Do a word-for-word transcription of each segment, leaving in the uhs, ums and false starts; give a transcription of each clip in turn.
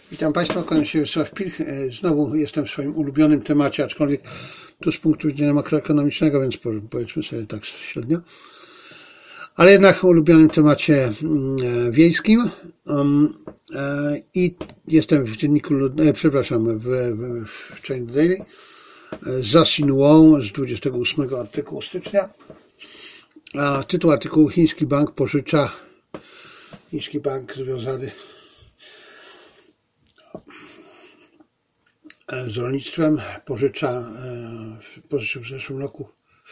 Witam Państwa, kłaniam się Wiesław Pilch. Znowu jestem w swoim ulubionym temacie, aczkolwiek tu z punktu widzenia makroekonomicznego, więc powiedzmy sobie tak średnio. Ale jednak w ulubionym temacie wiejskim. I jestem w dzienniku, przepraszam, w, w, w China Daily za Xinhuą z dwudziestego ósmego artykułu stycznia. A tytuł artykułu: Chiński bank pożycza, chiński bank związany z rolnictwem pożycza, pożyczył w zeszłym roku,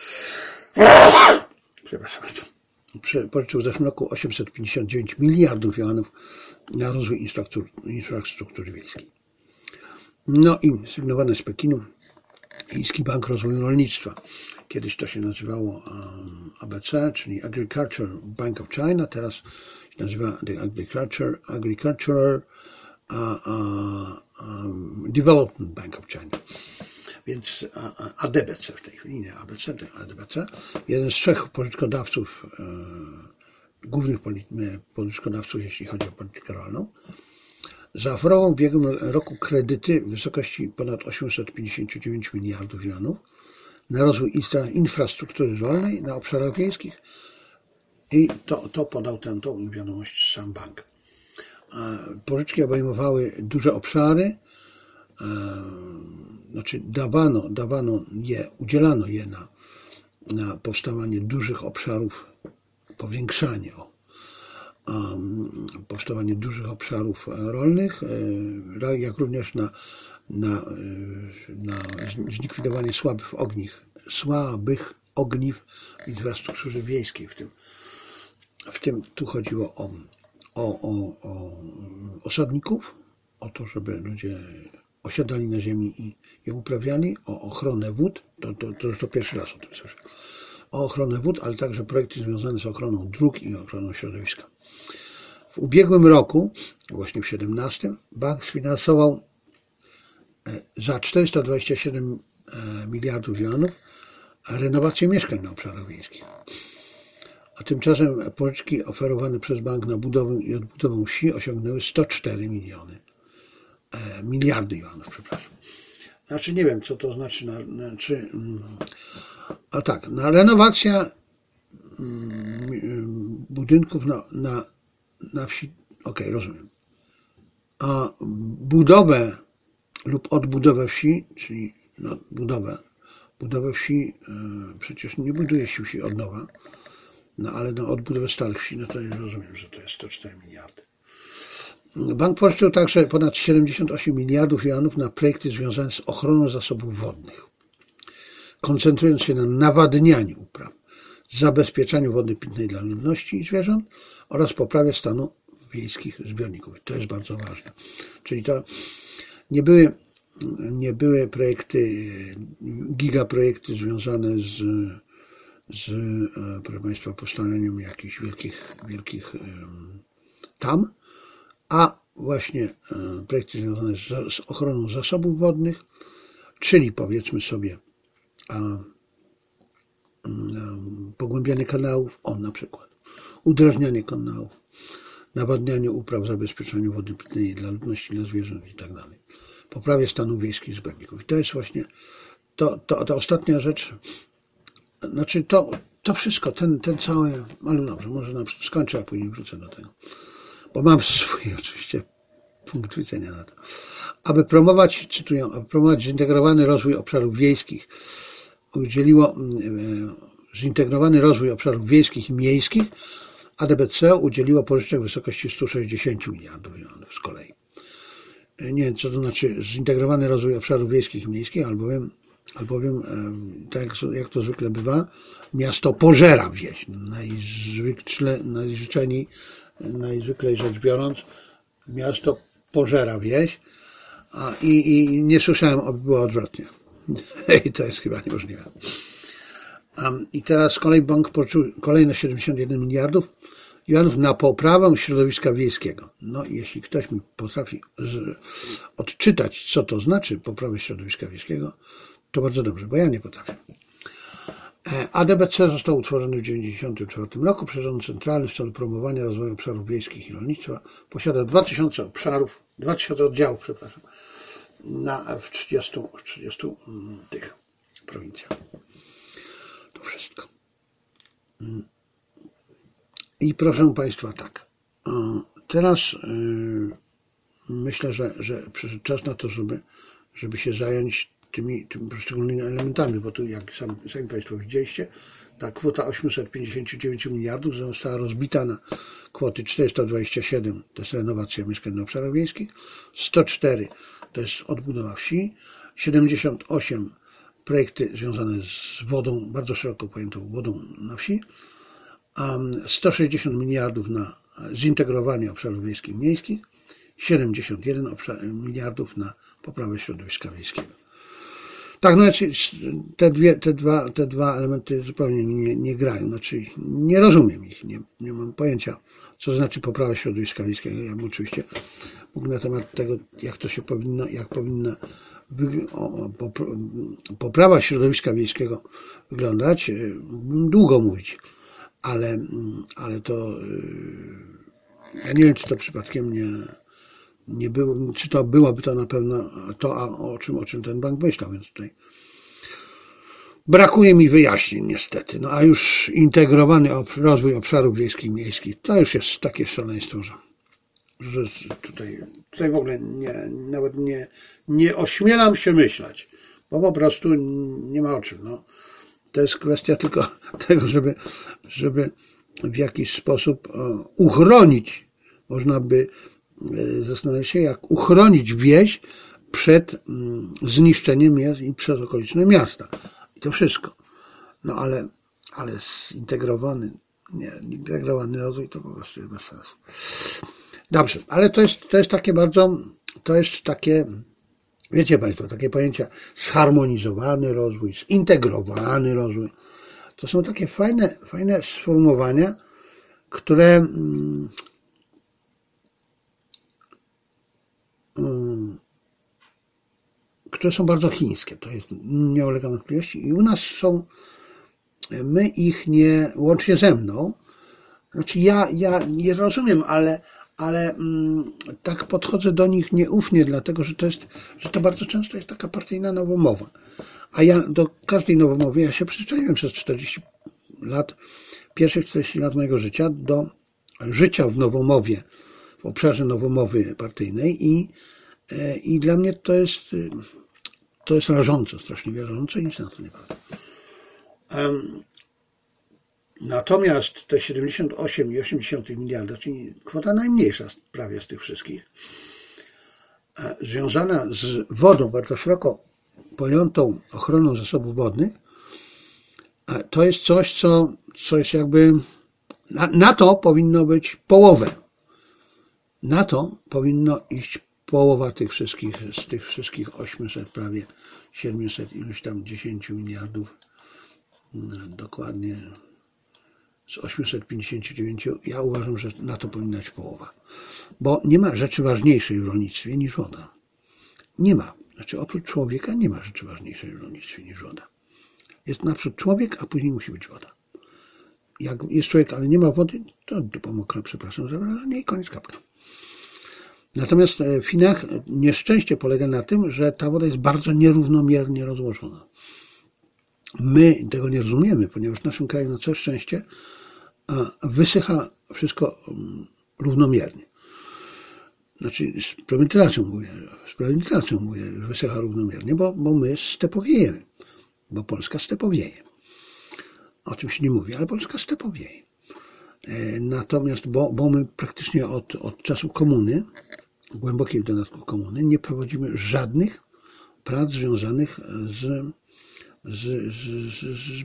przepraszam bardzo, pożyczył w zeszłym roku osiemset pięćdziesiąt dziewięć miliardów juanów na rozwój infrastruktury wiejskiej. No i sygnowane z Pekinu Chiński Bank Rozwoju Rolnictwa. Kiedyś to się nazywało A B C, czyli Agriculture Bank of China, teraz się nazywa The Agriculture, Agricultural uh, uh, um, Development Bank of China. Więc A D B C w tej chwili, nie A B C, A D B C. Jeden z trzech pożyczkodawców, e, głównych pożyczkodawców, jeśli chodzi o politykę rolną, zaoferował w ubiegłym roku kredyty w wysokości ponad osiemset pięćdziesiąt dziewięć miliardów juanów na rozwój infrastruktury rolnej na obszarach wiejskich i to, to podał tę tą wiadomość sam bank. Pożyczki obejmowały duże obszary, znaczy dawano, dawano je, udzielano je na, na powstawanie dużych obszarów, powiększanie o powstawanie dużych obszarów rolnych, jak również na, na, na zlikwidowanie słabych ogniw, słabych ogniw w infrastrukturze wiejskiej. W tym, w tym tu chodziło o, o, o, o osadników, o to, żeby ludzie osiadali na ziemi i ją uprawiali, o ochronę wód, to, to, to już to pierwszy raz o tym słyszę, o ochronę wód, ale także projekty związane z ochroną dróg i ochroną środowiska. W ubiegłym roku, właśnie w siedemnastym, bank sfinansował za czterysta dwadzieścia siedem miliardów juanów renowację mieszkań na obszarach wiejskich. A tymczasem pożyczki oferowane przez bank na budowę i odbudowę wsi osiągnęły sto cztery miliony, miliardy juanów, przepraszam. Znaczy nie wiem, co to znaczy, na, znaczy, a tak, na renowacja budynków na, na, na wsi, okej, okay, rozumiem. A budowę lub odbudowę wsi, czyli no, budowę, budowę wsi, przecież nie buduje się wsi od nowa, no ale na odbudowę starych wsi, no to już rozumiem, że to jest sto cztery miliardy. Bank pożyczył także ponad siedemdziesiąt osiem miliardów juanów na projekty związane z ochroną zasobów wodnych, koncentrując się na nawadnianiu upraw, zabezpieczaniu wody pitnej dla ludności i zwierząt oraz poprawie stanu wiejskich zbiorników. To jest bardzo ważne. Czyli to nie były, nie były projekty, gigaprojekty związane z, z proszę Państwa, powstaniem jakichś wielkich, wielkich tam, a właśnie projekty związane z, z ochroną zasobów wodnych, czyli powiedzmy sobie a, a, pogłębianie kanałów, o na przykład, udrażnianie kanałów, nawadnianie upraw, zabezpieczaniu wody pitnej dla ludności, dla zwierząt i tak dalej. Poprawie stanu wiejskich zbiorników. I to jest właśnie to, to, ta ostatnia rzecz, znaczy to, to wszystko, ten, ten cały, ale dobrze, może na, skończę, a później wrócę do tego. Bo mam swój oczywiście punkt widzenia na to. Aby promować, cytuję, aby promować zintegrowany rozwój obszarów wiejskich, udzieliło zintegrowany rozwój obszarów wiejskich i miejskich, A D B C udzieliło pożyczek w wysokości sto sześćdziesiąt miliardów juanów z kolei. Nie wiem, co to znaczy zintegrowany rozwój obszarów wiejskich i miejskich, albowiem, albowiem tak jak to zwykle bywa, miasto pożera wieś. Najzwykle, najzwyczajniej najzwyklej rzecz biorąc, miasto pożera wieś, a i, i nie słyszałem, aby było odwrotnie. I to jest chyba niemożliwe. Um, I teraz z kolei bank pożyczył kolejne siedemdziesiąt jeden miliardów juanów na poprawę środowiska wiejskiego. No i jeśli ktoś mi potrafi z, odczytać, co to znaczy poprawę środowiska wiejskiego, to bardzo dobrze, bo ja nie potrafię. A D B C został utworzony w tysiąc dziewięćset dziewięćdziesiątym czwartym roku przez Rząd Centralny w celu promowania rozwoju obszarów wiejskich i rolnictwa. Posiada dwa tysiące obszarów, dwa tysiące oddziałów, przepraszam, na, w trzydziestu, w trzydziestu tych prowincjach. To wszystko. I proszę Państwa, tak. Teraz myślę, że, że przyszedł czas na to, żeby, żeby się zająć tymi, tymi poszczególnymi elementami, bo tu, jak sami, sami Państwo widzieliście, ta kwota osiemset pięćdziesiąt dziewięć miliardów została rozbita na kwoty czterysta dwadzieścia siedem, to jest renowacja mieszkań na obszarach wiejskich, sto cztery to jest odbudowa wsi, siedemdziesiąt osiem projekty związane z wodą, bardzo szeroko pojętą wodą na wsi, a sto sześćdziesiąt miliardów na zintegrowanie obszarów wiejskich i miejskich, siedemdziesiąt jeden miliardów na poprawę środowiska wiejskiego. Tak, no znaczy te, dwie, te, dwa, te dwa elementy zupełnie nie, nie grają, znaczy nie rozumiem ich, nie, nie mam pojęcia, co znaczy poprawa środowiska wiejskiego. Ja bym oczywiście mógł na temat tego, jak to się powinno, jak powinna o, poprawa środowiska wiejskiego wyglądać, długo mówić, ale, ale to ja nie wiem, czy to przypadkiem nie, nie było, czy to byłoby to na pewno to, o czym, o czym ten bank myślał, więc tutaj brakuje mi wyjaśnień niestety. No a już integrowany rozwój obszarów wiejskich i miejskich, to już jest takie szaleństwo, że, że tutaj, tutaj w ogóle nie, nawet nie, nie ośmielam się myśleć, bo po prostu nie ma o czym. No. To jest kwestia tylko tego, żeby, żeby w jakiś sposób uchronić, można by zastanawiać się, jak uchronić wieś przed zniszczeniem i przez okoliczne miasta. I to wszystko. No ale, ale zintegrowany, nie, integrowany rozwój to po prostu jest bez sensu. Dobrze, ale to jest, to jest takie bardzo, to jest takie, wiecie Państwo, takie pojęcia zharmonizowany rozwój, zintegrowany rozwój. To są takie fajne, fajne sformułowania, które mm, mm, które są bardzo chińskie, to jest, nie ulega wątpliwości. I u nas są, my ich nie, łącznie ze mną, znaczy ja, ja nie rozumiem, ale, ale mm, tak podchodzę do nich nieufnie, dlatego że to jest, że to bardzo często jest taka partyjna nowomowa. A ja do każdej nowomowy, ja się przyzwyczaiłem przez czterdzieści lat, pierwszych czterdzieści lat mojego życia do życia w nowomowie, w obszarze nowomowy partyjnej i, i dla mnie to jest, to jest rażące, strasznie rażące i nic na to nie powiem. Um, natomiast te siedemdziesiąt osiem i osiemdziesiąt miliarda, czyli kwota najmniejsza prawie z tych wszystkich, związana z wodą, bardzo szeroko pojętą ochroną zasobów wodnych, to jest coś, co, co jest jakby, na, na to powinno być połowę. Na to powinno iść połowa tych wszystkich, z tych wszystkich osiemset, prawie siedemset, iluś tam dziesięć miliardów, dokładnie z osiemset pięćdziesiąt dziewięć, ja uważam, że na to powinna być połowa. Bo nie ma rzeczy ważniejszej w rolnictwie niż woda. Nie ma. Znaczy oprócz człowieka nie ma rzeczy ważniejszej w rolnictwie niż woda. Jest naprzód człowiek, a później musi być woda. Jak jest człowiek, ale nie ma wody, to pomokro, przepraszam za wyrażenie i koniec kapka. Natomiast w Chinach nieszczęście polega na tym, że ta woda jest bardzo nierównomiernie rozłożona. My tego nie rozumiemy, ponieważ w naszym kraju na całe szczęście wysycha wszystko równomiernie. Znaczy z premedytacją mówię, z premedytacją mówię, że wysycha równomiernie, bo, bo my stepowiejemy, bo Polska stepowieje. O czym się nie mówi, ale Polska stepowieje. Natomiast, bo, bo my praktycznie od, od czasu komuny, głębokiej w dodatku komuny, nie prowadzimy żadnych prac związanych z, z, z, z, z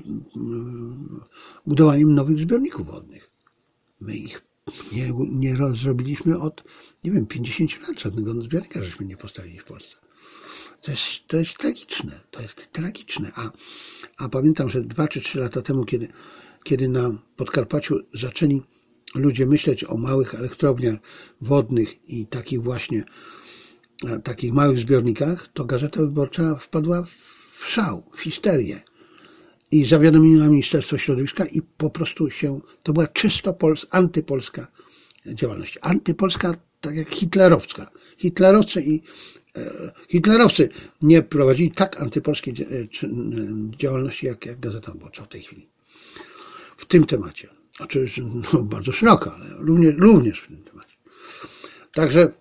budowaniem nowych zbiorników wodnych. My ich nie, nie zrobiliśmy od, nie wiem, pięćdziesięciu lat, żadnego zbiornika żeśmy nie postawili w Polsce. To jest, to jest tragiczne, to jest tragiczne. A, a pamiętam, że dwa czy trzy lata temu, kiedy, kiedy na Podkarpaciu zaczęli ludzie myśleć o małych elektrowniach wodnych i takich właśnie, takich małych zbiornikach, to Gazeta Wyborcza wpadła w szał, w histerię. i zawiadomiła Ministerstwo Środowiska i po prostu się, to była czysto pols, antypolska działalność. Antypolska, tak jak hitlerowska. Hitlerowcy i e, hitlerowcy nie prowadzili tak antypolskiej działalności jak, jak Gazeta Wyborcza w tej chwili. W tym temacie. Oczywiście no, bardzo szeroko, ale również, również w tym temacie. Także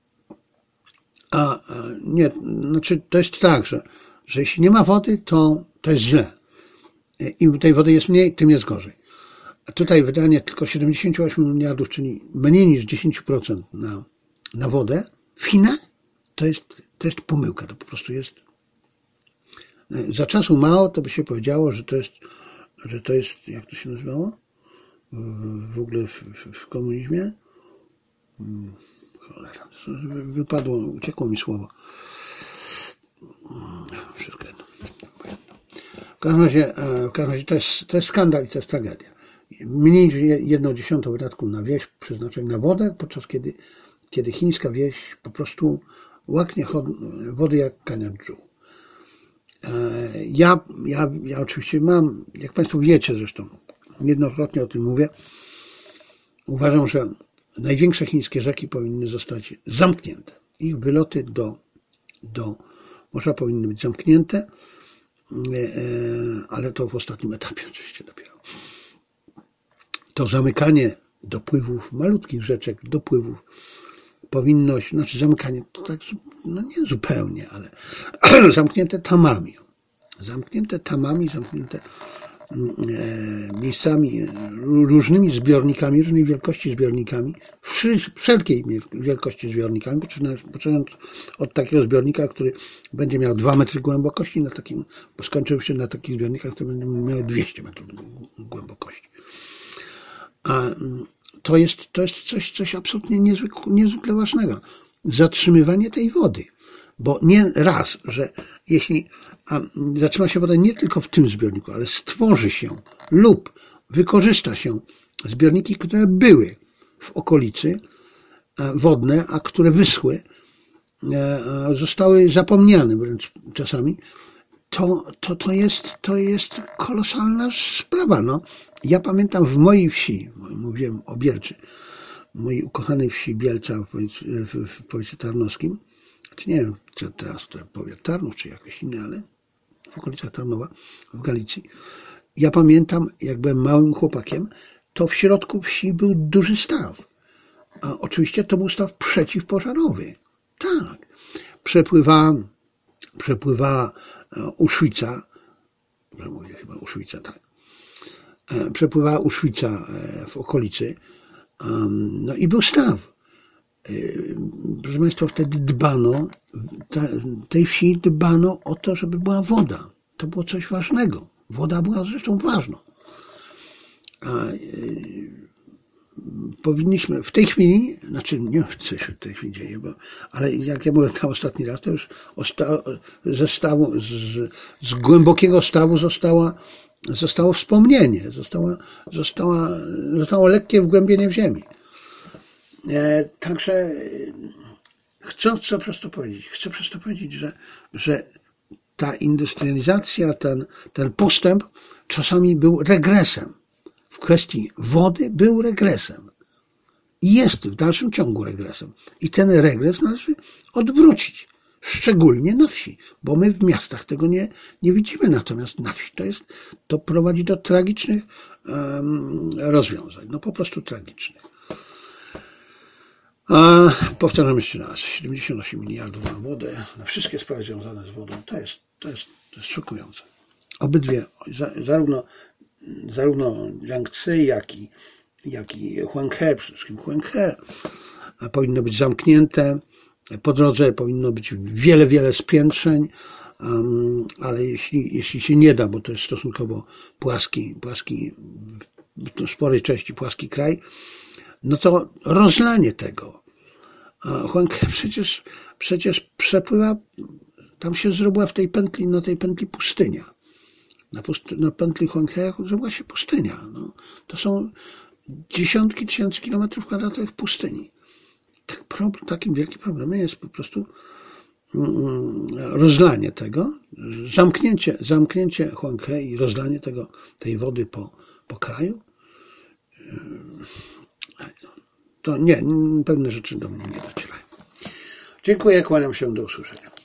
a, a nie, znaczy to jest tak, że, że jeśli nie ma wody, to, to jest źle. Im tej wody jest mniej, tym jest gorzej. A tutaj wydanie tylko siedemdziesiąt osiem miliardów, czyli mniej niż dziesięć procent na, na wodę w Chinach, to jest, to jest pomyłka. To po prostu jest. Za czasu Mao to by się powiedziało, że to jest, że to jest, jak to się nazywało? W ogóle w, w, w komunizmie? Cholera, wypadło, uciekło mi słowo. Wszystko jedno. W każdym razie, w każdym razie to, jest, to jest skandal i to jest tragedia. Mniej niż jedną dziesiątą wydatków na wieś przeznaczeń na wodę, podczas kiedy, kiedy chińska wieś po prostu łaknie wody jak kaniadżu. Ja, ja, ja oczywiście mam, jak Państwo wiecie zresztą, niejednokrotnie o tym mówię, uważam, że największe chińskie rzeki powinny zostać zamknięte. Ich wyloty do, do morza powinny być zamknięte, ale to w ostatnim etapie oczywiście dopiero. To zamykanie dopływów, malutkich rzeczek, dopływów powinno, znaczy zamykanie to tak, no nie zupełnie, ale zamknięte tamami. Zamknięte tamami, zamknięte miejscami, różnymi zbiornikami, różnej wielkości zbiornikami, wszelkiej wielkości zbiornikami, poczynając od takiego zbiornika, który będzie miał dwa metry głębokości, na takim, bo skończył się na takich zbiornikach, które będą miały dwieście metrów głębokości. A to jest, to jest coś, coś absolutnie niezwykle, niezwykle ważnego. Zatrzymywanie tej wody. Bo nie raz, że jeśli a zatrzyma się woda nie tylko w tym zbiorniku, ale stworzy się lub wykorzysta się zbiorniki, które były w okolicy wodne, a które wyschły, zostały zapomniane wręcz czasami, to, to, to, jest, to jest kolosalna sprawa. No. Ja pamiętam w mojej wsi, mówiłem o Bielczy, mojej ukochanej wsi Bielca w, w, w powiecie tarnowskim, czy nie wiem, czy teraz to powiat Tarnów, czy jakoś inny, ale w okolicach Tarnowa, w Galicji. Ja pamiętam, jak byłem małym chłopakiem, to w środku wsi był duży staw. A oczywiście to był staw przeciwpożarowy. Tak. Przepływała, przepływała Uszwica, że mówię chyba Uszwica, tak. Przepływała Uszwica w okolicy, no i był staw. Proszę Państwa, wtedy dbano, w tej wsi dbano o to, żeby była woda. To było coś ważnego. Woda była rzeczą ważną. A powinniśmy w tej chwili, znaczy nie wiem, co się w tej chwili dzieje, bo, ale jak ja byłem tam ostatni raz, to już osta, ze stawu, z, z głębokiego stawu została, zostało wspomnienie, została, została, zostało lekkie wgłębienie w ziemi. E, także chcę co przez to powiedzieć? Chcę przez to powiedzieć, że, że ta industrializacja, ten, ten postęp czasami był regresem. W kwestii wody był regresem. I jest w dalszym ciągu regresem. I ten regres należy odwrócić. Szczególnie na wsi, bo my w miastach tego nie, nie widzimy. Natomiast na wsi to jest, to prowadzi do tragicznych um, rozwiązań. No po prostu tragicznych. A powtarzam jeszcze raz, siedemdziesiąt osiem miliardów na wodę, na wszystkie sprawy związane z wodą, to jest, to jest, to jest szokujące. Obydwie, zarówno, zarówno Yangtze, jak i, jak i Huanghe, przede wszystkim Huanghe, powinno być zamknięte. Po drodze powinno być wiele, wiele spiętrzeń, um, ale jeśli, jeśli się nie da, bo to jest stosunkowo płaski, płaski, w sporej części płaski kraj, no to rozlanie tego. Huanghe przecież, przecież przepływa, tam się zrobiła w tej pętli, na tej pętli pustynia. Na, pusty, na pętli Huanghe zrobiła się pustynia. No, to są dziesiątki tysięcy kilometrów kwadratowych pustyni. Tak problem, takim wielkim problemem jest po prostu rozlanie tego, zamknięcie, zamknięcie Huanghe i rozlanie tego, tej wody po, po kraju, to nie, pewne rzeczy do mnie nie docierają. Dziękuję, kłaniam się, do usłyszenia.